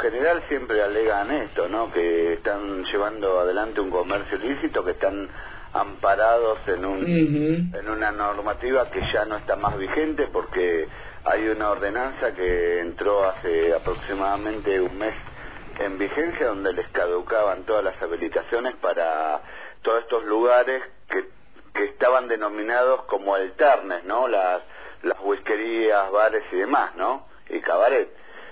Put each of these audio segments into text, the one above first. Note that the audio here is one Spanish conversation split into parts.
general siempre alegan esto, ¿no? Que están llevando adelante un comercio ilícito, que están amparados en en una normativa que ya no está más vigente, porque hay una ordenanza que entró hace aproximadamente un mes en vigencia, donde les caducaban todas las habilitaciones para todos estos lugares que estaban denominados como alternes, ¿no? Las whiskerías, bares y demás, ¿no? Y cabaret.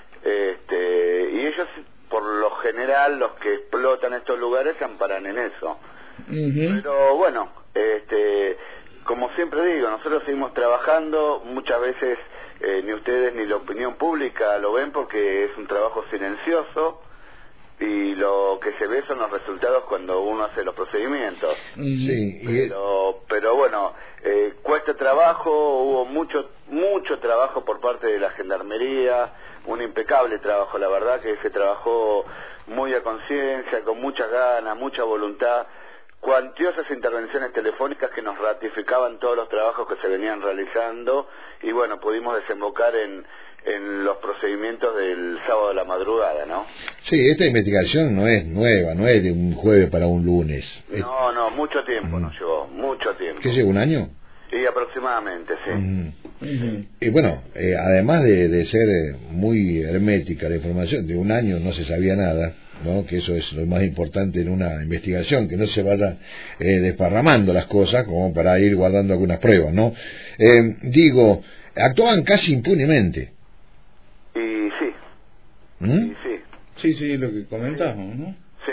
Y ellos, por lo general, los que explotan estos lugares se amparan en eso. Pero bueno, como siempre digo, nosotros seguimos trabajando, muchas veces ni ustedes ni la opinión pública lo ven porque es un trabajo silencioso, y lo que se ve son los resultados cuando uno hace los procedimientos. Sí, pero bueno, cuesta trabajo, hubo mucho trabajo por parte de la Gendarmería, un impecable trabajo, la verdad que se trabajó muy a conciencia, con muchas ganas, mucha voluntad, cuantiosas intervenciones telefónicas que nos ratificaban todos los trabajos que se venían realizando, y bueno, pudimos desembocar en los procedimientos del sábado de la madrugada, ¿no? Sí, esta investigación no es nueva, no es de un jueves para un lunes. No, mucho tiempo nos llevó, mucho tiempo. ¿Qué lleva, un año? Sí, aproximadamente, sí. Y bueno, además de ser muy hermética la información, de un año no se sabía nada, ¿no? Que eso es lo más importante en una investigación, que no se vaya desparramando las cosas como para ir guardando algunas pruebas, ¿no? Digo, actuaban casi impunemente. Y sí. ¿Mm? Y Sí, lo que comentamos, ¿no? Sí.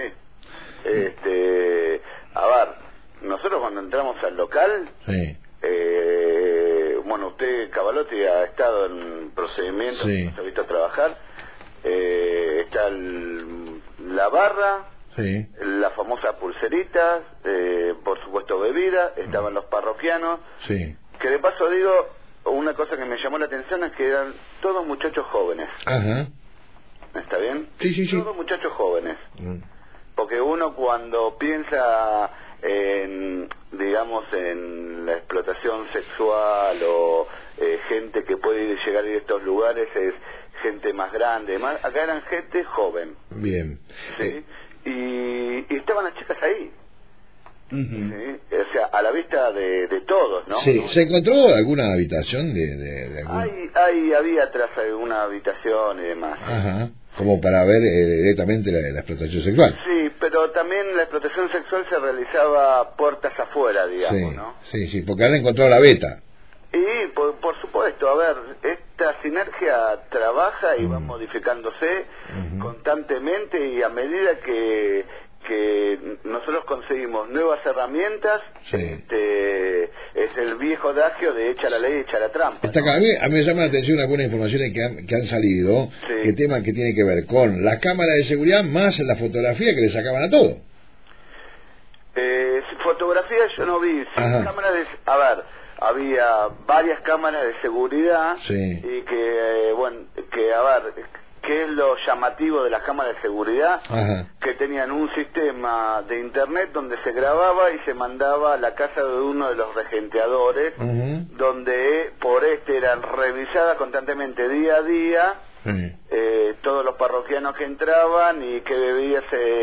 A ver, nosotros cuando entramos al local, Sí. Bueno, usted, Cavalotti, ha estado en procedimientos, se ha visto trabajar, está la barra, Sí. la famosa pulserita, por supuesto bebida, estaban los parroquianos, Sí. que de paso digo, una cosa que me llamó la atención es que eran todos muchachos jóvenes. Ajá. ¿Está bien? Sí. Todos muchachos jóvenes. Porque uno cuando piensa digamos, en la explotación sexual o gente que puede llegar a ir a estos lugares, es gente más grande, acá eran gente joven. Bien. ¿Sí? Y estaban las chicas ahí. ¿Sí? O sea, a la vista de todos, ¿no? Sí. ¿Se encontró alguna habitación de algún... Había atrás alguna habitación y demás. Ajá. Como para ver directamente la explotación sexual. Sí, pero también la explotación sexual se realizaba puertas afuera, digamos, ¿no? Sí, porque han encontrado la beta. Y por supuesto, a ver, esta sinergia trabaja y va modificándose constantemente, y a medida que nosotros conseguimos nuevas herramientas, es el viejo adagio de echa la ley, echa la trampa, ¿no? A mí me llama la atención algunas informaciones que han salido, que temas que tienen que ver con las cámaras de seguridad más la fotografía que le sacaban a todo. Fotografías yo no vi, cámaras a ver, había varias cámaras de seguridad, y que a ver, ¿qué es lo llamativo de las cámaras de seguridad? Que tenían un sistema de internet donde se grababa y se mandaba a la casa de uno de los regenteadores, donde por eran revisadas constantemente día a día todos los parroquianos que entraban, y qué bebidas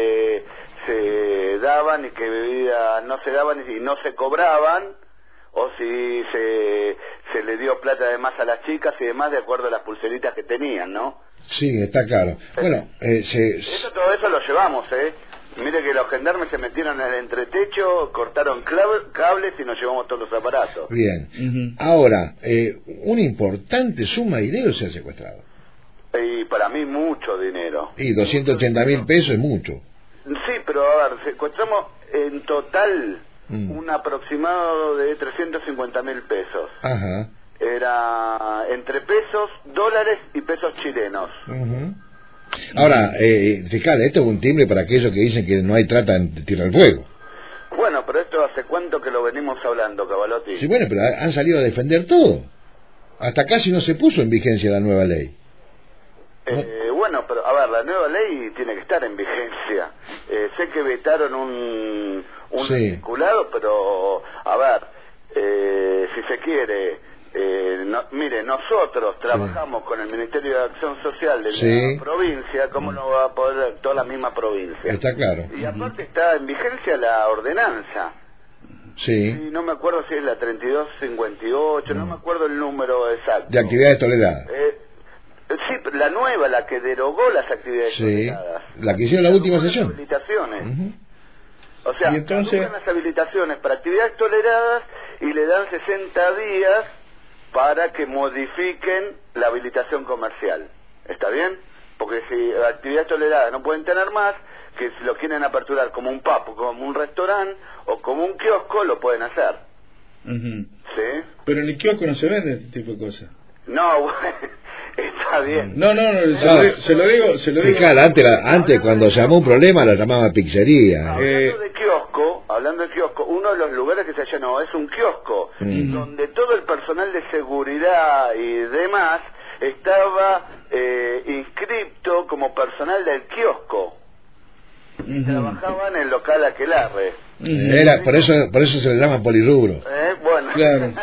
se daban y qué bebidas no se daban y no se cobraban, o si se le dio plata además a las chicas y demás, de acuerdo a las pulseritas que tenían, ¿no? Sí, está claro. Bueno, todo eso lo llevamos, Mire que los gendarmes se metieron en el entretecho, cortaron cables y nos llevamos todos los aparatos. Bien. Ahora, una importante suma de dinero se ha secuestrado. Y para mí mucho dinero. Y 280.000 pesos es mucho. Sí, pero a ver, secuestramos en total un aproximado de 350.000 pesos. Ajá. Era entre pesos, dólares y pesos chilenos. Ahora, fiscal, esto es un timbre para aquellos que dicen que no hay trata en Tierra del Fuego. Bueno, pero esto hace cuánto que lo venimos hablando, Cavalotti. Sí, bueno, pero han salido a defender todo. Hasta casi no se puso en vigencia la nueva ley. Bueno, pero a ver, la nueva ley tiene que estar en vigencia. Sé que vetaron un articulado, pero a ver, si se quiere, mire, nosotros trabajamos con el Ministerio de Acción Social de la provincia, ¿cómo no va a poder toda la misma provincia? Está claro. Y aparte está en vigencia la ordenanza. Sí. No me acuerdo si es la 3258, no me acuerdo el número exacto. De actividades toleradas. Sí, la nueva, la que derogó las actividades toleradas. La que hicieron la última sesión. Las habilitaciones. O sea, entonces las habilitaciones para actividades toleradas y le dan 60 días para que modifiquen la habilitación comercial. ¿Está bien? Porque si actividades toleradas no pueden tener más, que si lo quieren aperturar como un pub, como un restaurante o como un kiosco, lo pueden hacer. ¿Sí? Pero en el kiosco no se vende este tipo de cosas. No, bueno, está bien. No, se lo digo. Fiscal, antes cuando se llamó un problema la llamaba pizzería. Hablando de kiosco, uno de los lugares que se allanó es un kiosco, donde todo el personal de seguridad y demás estaba inscripto como personal del kiosco. Trabajaban en el local Aquelarre. Por eso se le llama polirrubro. Bueno. Claro.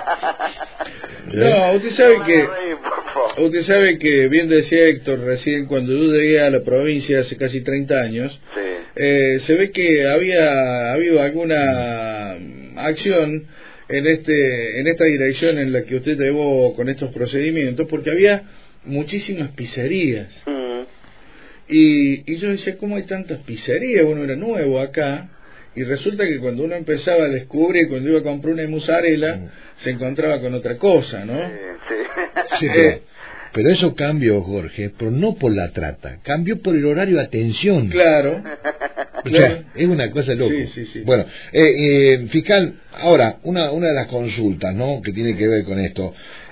No, usted sabe que bien decía Héctor recién, cuando yo llegué a la provincia hace casi 30 años, se ve que había habido alguna acción en esta dirección en la que usted llevó con estos procedimientos, porque había muchísimas pizzerías. Y yo decía, ¿cómo hay tantas pizzerías? Uno era nuevo acá, y resulta que cuando uno empezaba a descubrir, cuando iba a comprar una mozzarella, se encontraba con otra cosa, ¿no? Sí, pero eso cambió, Jorge, pero no por la trata, cambió por el horario de atención. Claro. O sea, es una cosa loca. Sí. Bueno, fiscal, ahora, una de las consultas, ¿no?, que tiene que ver con esto.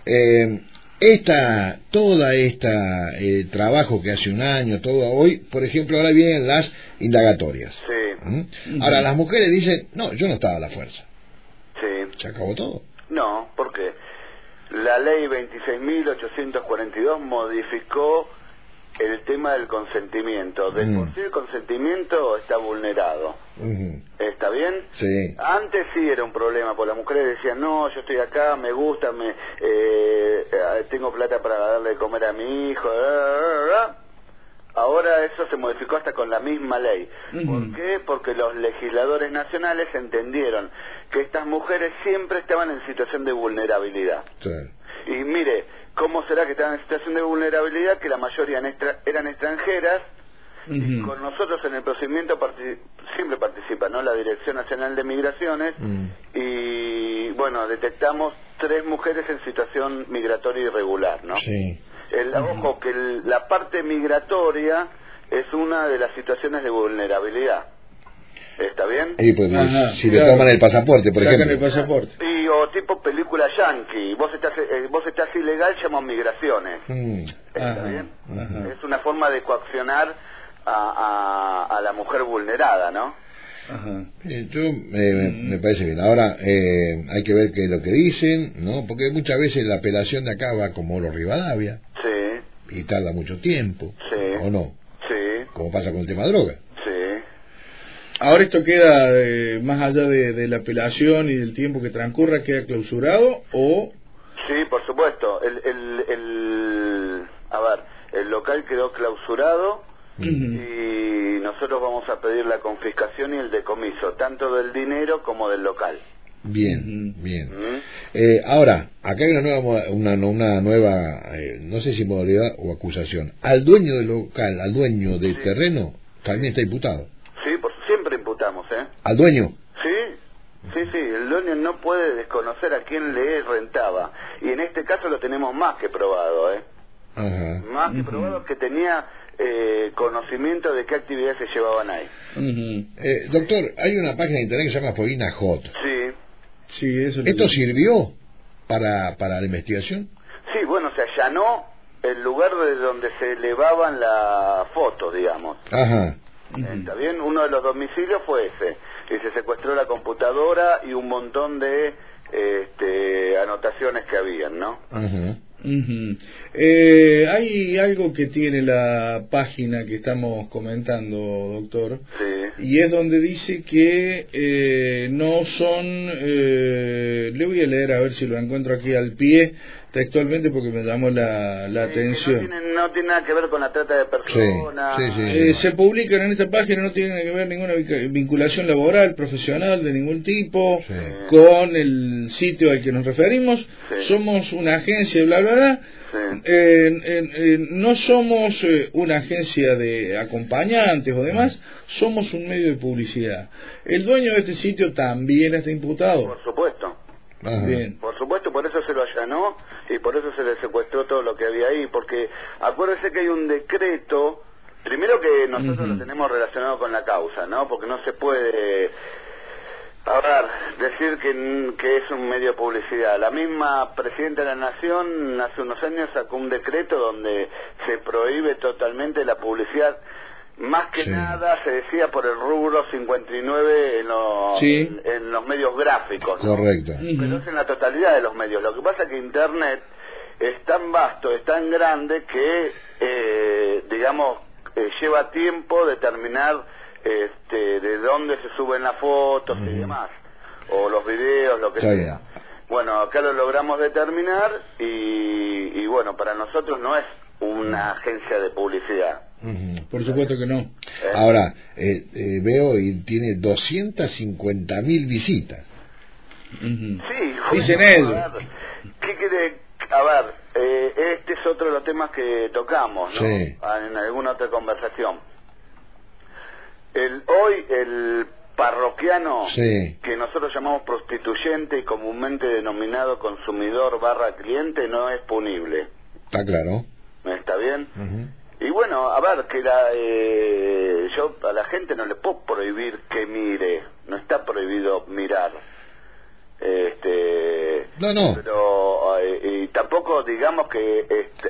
Toda esta trabajo que hace un año, todo hoy, por ejemplo, ahora vienen las indagatorias. Ahora, las mujeres dicen, no, yo no estaba a la fuerza. ¿Se acabó todo? No, porque la ley 26.842 modificó el tema del consentimiento. De por sí el consentimiento está vulnerado. ¿Está bien? Sí. Antes sí era un problema, porque las mujeres decían, no, yo estoy acá, me gusta, tengo plata para darle de comer a mi hijo. Ahora eso se modificó hasta con la misma ley. ¿Por qué? Porque los legisladores nacionales entendieron que estas mujeres siempre estaban en situación de vulnerabilidad. Y mire, ¿cómo será que estaban en situación de vulnerabilidad? Que la mayoría eran extranjeras, y con nosotros en el procedimiento siempre participa, ¿no?, la Dirección Nacional de Migraciones, y bueno, detectamos 3 mujeres en situación migratoria irregular, ¿no? Sí. Ojo, que la parte migratoria es una de las situaciones de vulnerabilidad. ¿Está bien? Pues, si le toman el pasaporte, por ejemplo. El pasaporte. O tipo película yankee, vos estás ilegal, llama migraciones. ¿Está bien? Es una forma de coaccionar a la mujer vulnerada, ¿no? Me parece bien. Ahora hay que ver qué es lo que dicen, ¿no? Porque muchas veces la apelación de acá va como los Rivadavia. Y tarda mucho tiempo. ¿O no? Como pasa con el tema de droga. Ahora esto queda, más allá de la apelación y del tiempo que transcurra, ¿queda clausurado o...? Sí, por supuesto. El local quedó clausurado y nosotros vamos a pedir la confiscación y el decomiso, tanto del dinero como del local. Bien. Ahora, acá hay una nueva, no sé si modalidad o acusación. Al dueño del local, al dueño del terreno, también está imputado. Sí, siempre imputamos, ¿Al dueño? Sí, el dueño no puede desconocer a quién le rentaba. Y en este caso lo tenemos más que probado, Más que probado, que tenía conocimiento de qué actividades se llevaban ahí. Doctor, hay una página de internet que se llama Fogina Hot. Sí, eso. ¿Esto sirvió para la investigación? Sí, bueno, se allanó el lugar de donde se elevaban las fotos, digamos. ¿Está bien? Uno de los domicilios fue ese, y se secuestró la computadora y un montón de anotaciones que habían, ¿no? Hay algo que tiene la página que estamos comentando, doctor, y es donde dice que no son, le voy a leer a ver si lo encuentro aquí al pie textualmente porque me llamó la atención. No tiene nada que ver con la trata de personas. Se publican en esta página, no tienen que ver ninguna vinculación laboral, profesional de ningún tipo con el sitio al que nos referimos. Somos una agencia, bla, bla, bla. No somos una agencia de acompañantes o demás, somos un medio de publicidad. ¿El dueño de este sitio también está imputado? Por supuesto. Bien. Por supuesto, por eso se lo allanó y por eso se le secuestró todo lo que había ahí, porque acuérdese que hay un decreto, primero que nosotros lo tenemos relacionado con la causa, ¿no? Porque no se puede, decir que es un medio de publicidad. La misma Presidenta de la Nación hace unos años sacó un decreto donde se prohíbe totalmente la publicidad. Más que nada se decía por el rubro 59 en los medios gráficos, ¿no? Correcto. Pero es en la totalidad de los medios. Lo que pasa es que Internet es tan vasto, es tan grande que, lleva tiempo determinar de dónde se suben las fotos y demás, o los videos, lo que sea. Bueno, acá lo logramos determinar y bueno, para nosotros no es una agencia de publicidad. Por supuesto que no. Ahora, veo y tiene 250.000 visitas. Sí, dicen ellos. ¿Qué quiere? Este es otro de los temas que tocamos, ¿no? En alguna otra conversación. Hoy el parroquiano, que nosotros llamamos prostituyente y comúnmente denominado consumidor / cliente, no es punible. Está claro. ¿Está bien? Y bueno, yo a la gente no le puedo prohibir que mire, no está prohibido mirar. No. Pero y tampoco digamos que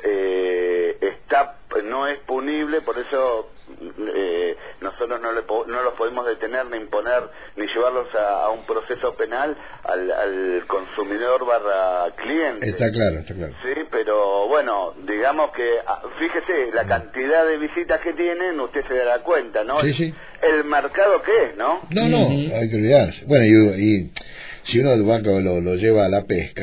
no es punible, por eso nosotros no los podemos detener ni imponer ni llevarlos a un proceso penal al consumidor / cliente. Está claro. Sí, pero bueno, digamos que fíjese la cantidad de visitas que tienen, usted se dará cuenta, ¿no? El mercado que es, ¿no? No, hay que olvidarse. Bueno, y si uno lo lleva a la pesca,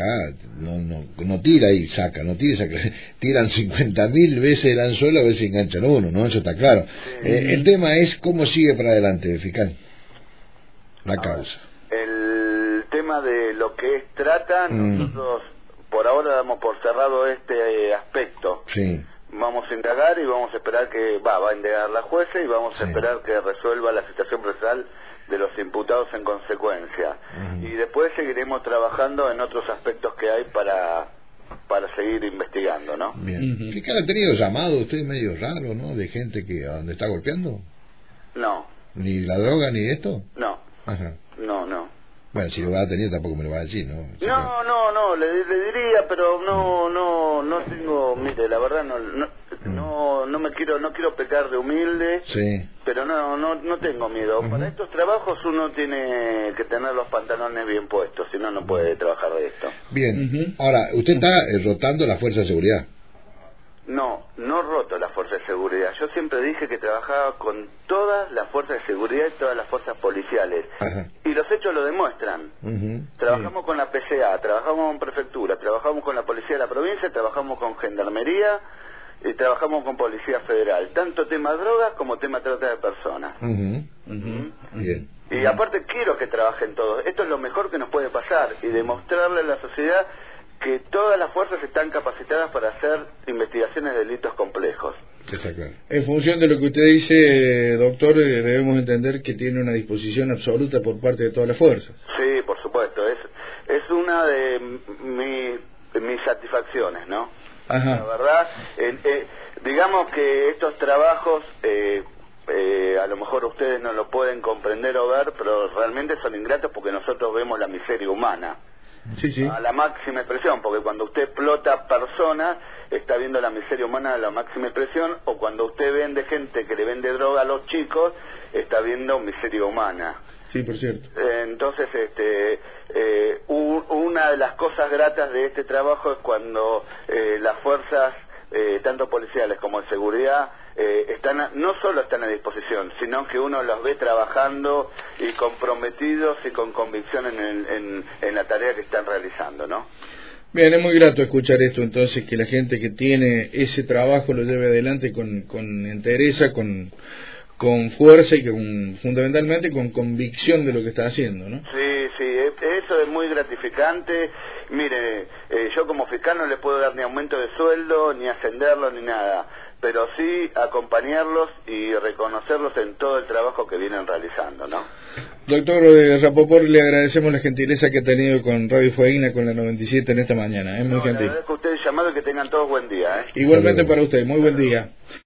no tira y saca, tiran 50.000 veces el anzuelo a ver si enganchan uno, ¿no? Eso está claro. El tema es cómo sigue para adelante, fiscal, la causa. El tema de lo que es trata, nosotros por ahora damos por cerrado este aspecto. Vamos a indagar y vamos a esperar que va a indagar la jueza y vamos a esperar que resuelva la situación procesal de los imputados en consecuencia. Y después seguiremos trabajando en otros aspectos que hay para seguir investigando, ¿no? Bien. ¿Fiscal, ha tenido llamado usted medio raro, ¿no? De gente que a donde está golpeando. No. ¿Ni la droga ni esto? No. No. Bueno, si lo va a tener tampoco me lo va a decir, ¿no? No, le diría, pero no tengo, mire, la verdad no quiero pecar de humilde, pero no tengo miedo. Para estos trabajos uno tiene que tener los pantalones bien puestos, si no puede trabajar de esto. Bien. Ahora, ¿usted está rotando la fuerza de seguridad? No roto la fuerza de seguridad. Yo siempre dije que trabajaba con todas las fuerzas de seguridad y todas las fuerzas policiales. Y los hechos lo demuestran. Trabajamos con la PCA, trabajamos con prefectura, trabajamos con la policía de la provincia, trabajamos con gendarmería y trabajamos con policía federal. Tanto tema drogas como tema trata de personas. Bien. Y aparte quiero que trabajen todos. Esto es lo mejor que nos puede pasar y demostrarle a la sociedad que todas las fuerzas están capacitadas para hacer investigaciones de delitos complejos. Está claro. En función de lo que usted dice, doctor, debemos entender que tiene una disposición absoluta por parte de todas las fuerzas. Sí, por supuesto. Es una de mis satisfacciones, ¿no? La verdad, digamos que estos trabajos a lo mejor ustedes no lo pueden comprender o ver, pero realmente son ingratos porque nosotros vemos la miseria humana. A la máxima expresión, porque cuando usted explota personas está viendo la miseria humana a la máxima expresión, o cuando usted vende gente que le vende droga a los chicos está viendo miseria humana. Sí, por cierto. Entonces, una de las cosas gratas de este trabajo es cuando las fuerzas, tanto policiales como de seguridad, no solo están a disposición, sino que uno los ve trabajando y comprometidos y con convicción en la tarea que están realizando, ¿no? Bien, es muy grato escuchar esto, entonces, que la gente que tiene ese trabajo lo lleve adelante con entereza, con fuerza y fundamentalmente con convicción de lo que está haciendo, ¿no? Sí, eso es muy gratificante. Mire, yo como fiscal no le puedo dar ni aumento de sueldo, ni ascenderlo, ni nada, pero sí acompañarlos y reconocerlos en todo el trabajo que vienen realizando, ¿no? Doctor Rapoport, le agradecemos la gentileza que ha tenido con Radio Fueguina, con la 97 en esta mañana, es muy gentil. Le agradezco a ustedes el llamado y que tengan todos buen día, Igualmente para usted, muy buen día.